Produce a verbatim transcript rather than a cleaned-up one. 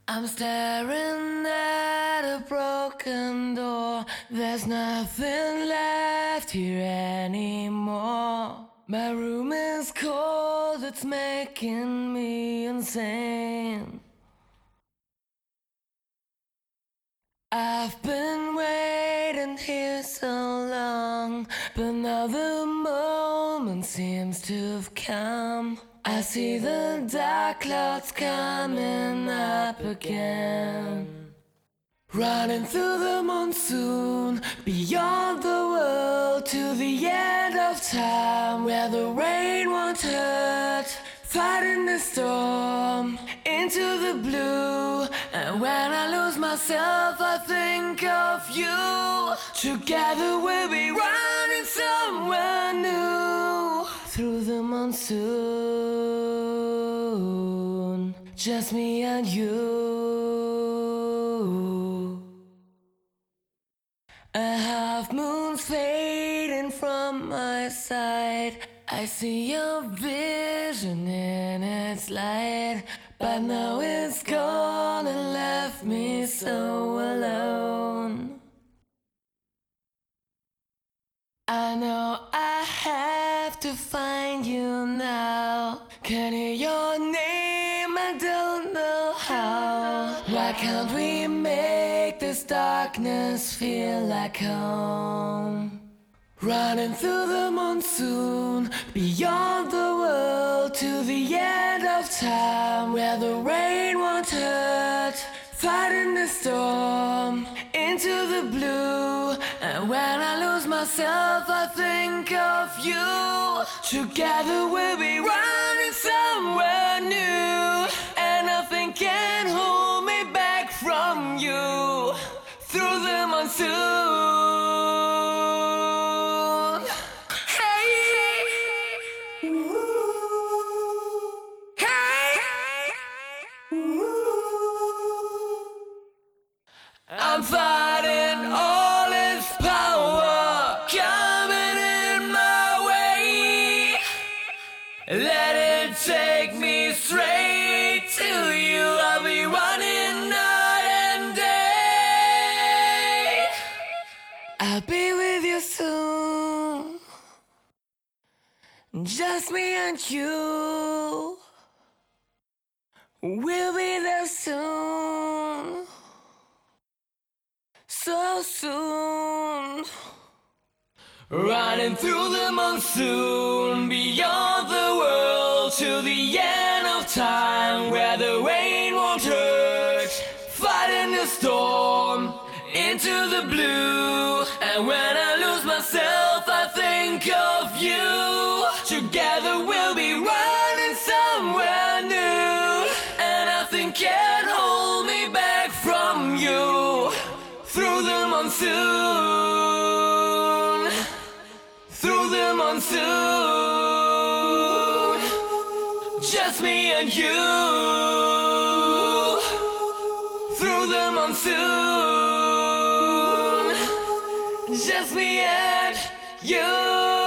I'm staring at a broken door. There's nothing left here anymore. My room is cold, it's making me insane. I've been waiting here so long, but now the moment seems to have come. I see the dark clouds coming up again. Running through the monsoon, beyond the world, to the end of time, where the rain won't hurt. Fighting the storm, into the blue. And when I lose myself, I think of you. Together we'll be running somewhere new. Through the monsoon, just me and you. A half moon's fading from my sight. I see your vision in its light, but now it's gone and left me so alone. I know I have to find you now. Can hear your name, I don't know how. Why can't we make this darkness feel like home? Running through the monsoon, beyond the world, to the end of time, where the rain won't hurt. Fighting the storm, into the blue. And when I lose myself, I think of you. Together we'll be running somewhere new, and nothing can hold me back from you. Through the monsoon. I'm fighting all its power coming in my way. Let it take me straight to you. I'll be running night and day. I'll be with you soon. Just me and you. We'll be there soon. So soon. Running through the monsoon, beyond the world, to the end of time, where the rain won't hurt. Fighting the storm, into the blue. And when I lose myself, I think of you. Together we'll be running somewhere new, and nothing can hold me back from you. Through the monsoon, through the monsoon, just me and you. Through the monsoon, just me and you.